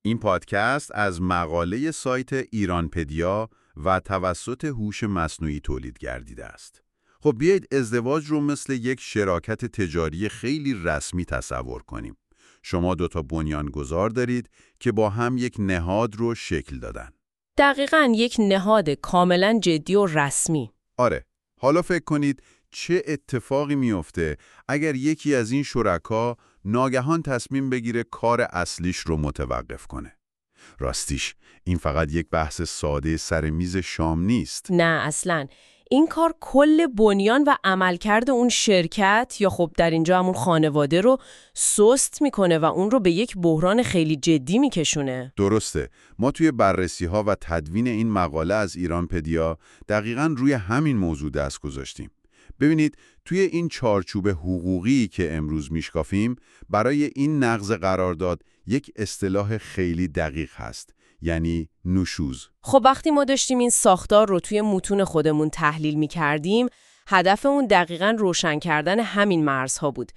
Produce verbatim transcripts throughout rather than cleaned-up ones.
این پادکست از مقاله سایت ایرانپدیا و توسط هوش مصنوعی تولید گردیده است. خب بیایید ازدواج رو مثل یک شراکت تجاری خیلی رسمی تصور کنیم. شما دوتا بنیانگذار دارید که با هم یک نهاد رو شکل دادن. دقیقاً یک نهاد کاملاً جدی و رسمی. آره، حالا فکر کنید چه اتفاقی میفته اگر یکی از این شرکا ناگهان تصمیم بگیره کار اصلیش رو متوقف کنه. راستیش این فقط یک بحث ساده سر میز شام نیست. نه اصلاً. این کار کل بنیان و عملکرد اون شرکت یا خب در اینجا همون خانواده رو سست میکنه و اون رو به یک بحران خیلی جدی میکشونه. درسته. ما توی بررسی ها و تدوین این مقاله از ایرانپدیا دقیقاً روی همین موضوع دست گذاشتیم. ببینید توی این چارچوب حقوقی که امروز میشکافیم برای این نقض قرارداد یک اصطلاح خیلی دقیق هست، یعنی نشوز. خب وقتی ما داشتیم این ساختار رو توی متون خودمون تحلیل می‌کردیم، هدفمون دقیقاً روشن کردن همین مرزها بود.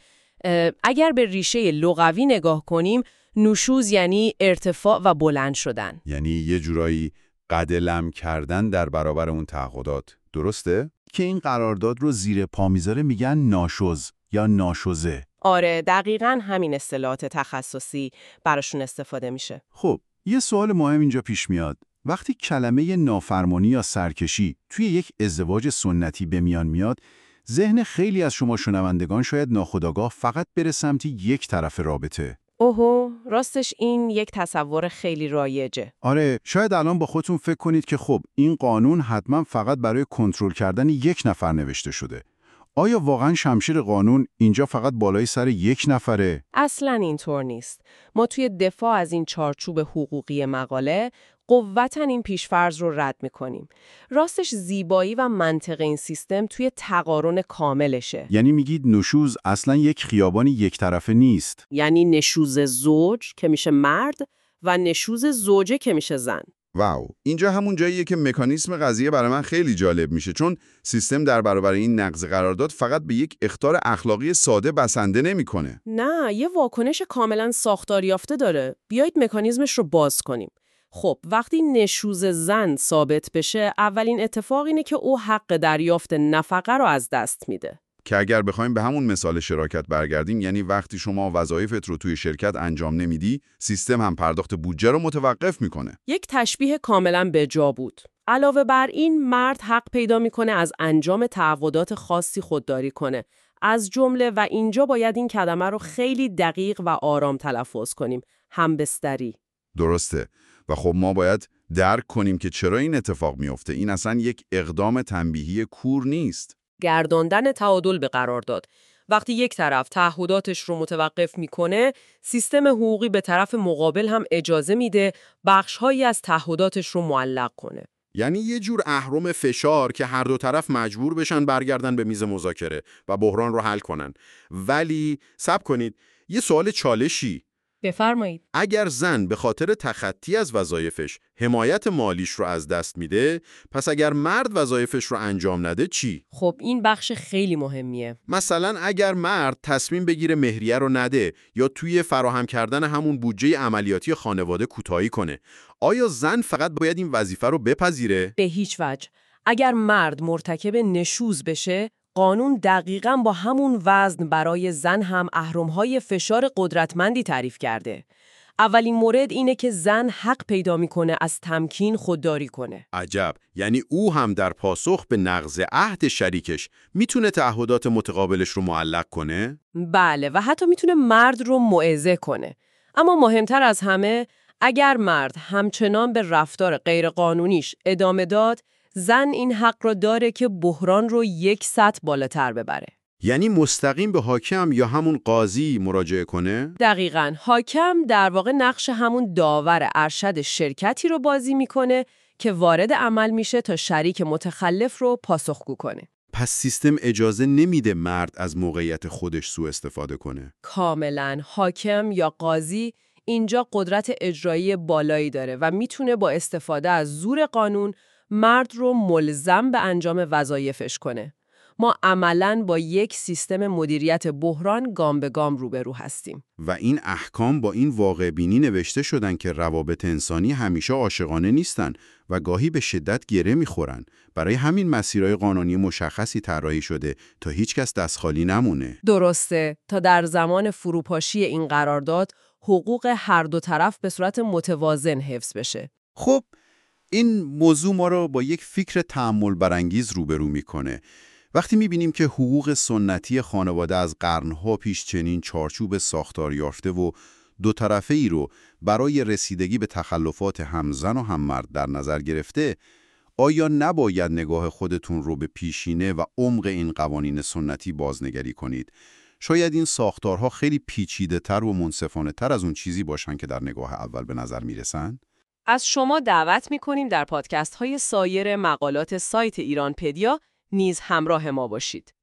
اگر به ریشه لغوی نگاه کنیم، نشوز یعنی ارتفاع و بلند شدن. یعنی یه جورایی قد لم کردن در برابر اون تعهدات. درسته؟ که این قرارداد رو زیر پا میذاره میگن ناشوز یا ناشوزه. آره، دقیقاً همین اصطلاحات تخصصی براشون استفاده میشه. خب یه سوال مهم اینجا پیش میاد. وقتی کلمه نافرمانی یا سرکشی توی یک ازدواج سنتی به میان میاد، ذهن خیلی از شما شنوندگان شاید ناخودآگاه فقط بره سمت یک طرف رابطه. اوهو، راستش این یک تصور خیلی رایجه. آره، شاید الان با خودتون فکر کنید که خب این قانون حتما فقط برای کنترل کردن یک نفر نوشته شده. آیا واقعا شمشیر قانون اینجا فقط بالای سر یک نفره؟ اصلاً اینطور نیست. ما توی دفاع از این چارچوب حقوقی مقاله قوتاً این پیشفرض رو رد می‌کنیم. راستش زیبایی و منطق این سیستم توی تقارن کاملشه. یعنی میگید نشوز اصلاً یک خیابانی یک طرفه نیست؟ یعنی نشوز زوج که میشه مرد و نشوز زوجه که میشه زن. واو، اینجا همون جاییه که مکانیسم قضیه برای من خیلی جالب میشه، چون سیستم در برابر این نقض قرارداد فقط به یک اخطار اخلاقی ساده بسنده نمیکنه. نه، یه واکنش کاملا ساختار یافته داره. بیایید مکانیزمش رو باز کنیم. خب وقتی نشوز زن ثابت بشه، اولین اتفاق اینه که او حق دریافت نفقه رو از دست میده. که اگر بخوایم به همون مثال شراکت برگردیم، یعنی وقتی شما وظایفت رو توی شرکت انجام نمیدی، سیستم هم پرداخت بودجه رو متوقف میکنه. یک تشبیه کاملا به جا بود. علاوه بر این، مرد حق پیدا میکنه از انجام تعهدات خاصی خودداری کنه. از جمله و اینجا باید این کلمه رو خیلی دقیق و آرام تلفظ کنیم، همبستری. درسته. و خب ما باید درک کنیم که چرا این اتفاق میفته. این اصلا یک اقدام تنبیهی کور نیست. گرداندن تعادل به قرارداد. وقتی یک طرف تعهداتش رو متوقف میکنه، سیستم حقوقی به طرف مقابل هم اجازه میده بخش‌هایی از تعهداتش رو معلق کنه. یعنی یه جور اهرم فشار که هر دو طرف مجبور بشن برگردن به میز مذاکره و بحران رو حل کنن. ولی صبر کنید، یه سوال چالشی. بفرمایید. اگر زن به خاطر تخطی از وظایفش حمایت مالیش رو از دست میده، پس اگر مرد وظایفش رو انجام نده چی؟ خب این بخش خیلی مهمیه. مثلا اگر مرد تصمیم بگیره مهریه رو نده یا توی فراهم کردن همون بودجه عملیاتی خانواده کوتاهی کنه، آیا زن فقط باید این وظیفه رو بپذیره؟ به هیچ وجه. اگر مرد مرتکب نشوز بشه، قانون دقیقاً با همون وزن برای زن هم اهرم‌های فشار قدرتمندی تعریف کرده. اولین مورد اینه که زن حق پیدا میکنه از تمکین خودداری کنه. عجب، یعنی او هم در پاسخ به نقض عهد شریکش میتونه تعهدات متقابلش رو معلق کنه؟ بله، و حتی میتونه مرد رو موعظه کنه. اما مهمتر از همه، اگر مرد همچنان به رفتار غیرقانونیش ادامه داد، زن این حق را داره که بحران رو یک سطح بالاتر ببره. یعنی مستقیم به حاکم یا همون قاضی مراجعه کنه؟ دقیقاً. حاکم در واقع نقش همون داور ارشد شرکتی رو بازی میکنه که وارد عمل میشه تا شریک متخلف رو پاسخگو کنه. پس سیستم اجازه نمیده مرد از موقعیت خودش سوء استفاده کنه. کاملاً. حاکم یا قاضی اینجا قدرت اجرایی بالایی داره و میتونه با استفاده از زور قانون مرد رو ملزم به انجام وظایفش کنه. ما عملاً با یک سیستم مدیریت بحران گام به گام روبرو هستیم. و این احکام با این واقع بینی نوشته شدن که روابط انسانی همیشه عاشقانه نیستن و گاهی به شدت گره میخورن. برای همین مسیرهای قانونی مشخصی طراحی شده تا هیچ کس دست خالی نمونه. درسته، تا در زمان فروپاشی این قرارداد حقوق هر دو طرف به صورت متوازن حفظ بشه. خب این موضوع ما رو با یک فکر تأمل برانگیز روبرو میکنه. وقتی میبینیم که حقوق سنتی خانواده از قرنها پیش چنین چارچوب ساختار یافته و دو طرفه ای رو برای رسیدگی به تخلفات هم زن و هم مرد در نظر گرفته، آیا نباید نگاه خودتون رو به پیشینه و عمق این قوانین سنتی بازنگری کنید؟ شاید این ساختارها خیلی پیچیده‌تر و منصفانه‌تر از اون چیزی باشن که در نگاه اول به نظر میرسن؟ از شما دعوت می‌کنیم در پادکست های سایر مقالات سایت ایرانپدیا نیز همراه ما باشید.